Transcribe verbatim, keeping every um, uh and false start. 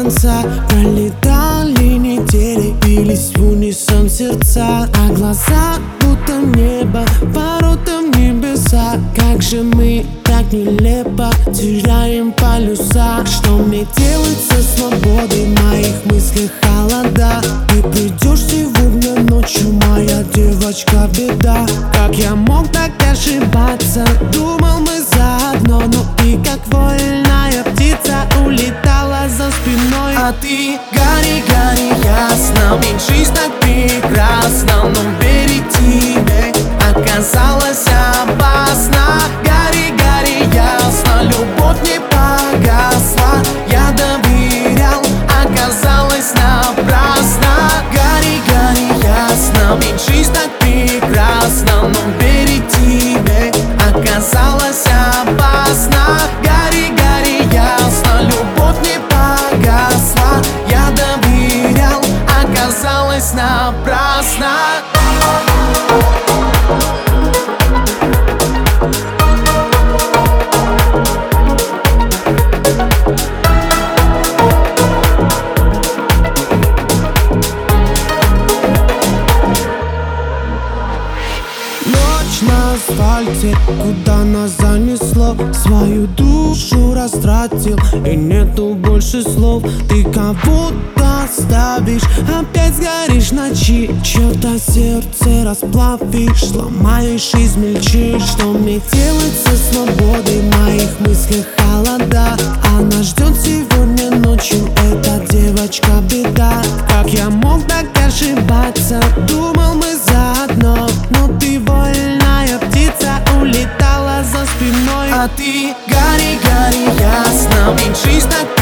конца. Пролетали недели, бились в унисон сердца, а глаза будто небо, воротом небеса. Как же мы так нелепо теряем полюса. Что мне делать со свободой, в моих мыслях холода? Ты придешь сегодня ночью, моя девочка, беда. Как я мог так ошибаться? Думал, мы заодно, но ты, как вольная птица, улетала за спиной. А ты гори, гори ясно, ведь жизнь так прекрасна, но верить тебе оказалось опасно. Гори, гори ясно, любовь не погасла, я доверял, оказалось напрасно. Гори, гори ясно, ведь жизнь так прекрасна, но верить тебе оказалось опасно. Гори, гори ясно, любовь не погасла, я доверял, оказалось напрасно. На асфальте, куда нас занесло, свою душу растратил, и нету больше слов. Ты кого-то оставишь, опять сгоришь в ночи, чьё-то сердце расплавишь, сломаешь, измельчишь. Что мне делать со свободой, в моих мыслях холода? Она ждет сегодня ночью, эта девочка, беда. Как я мог так ошибаться? Думал, мы заодно, но ты вольная птица, улетала за спиной. А ты гори, гори ясно, ведь жизнь так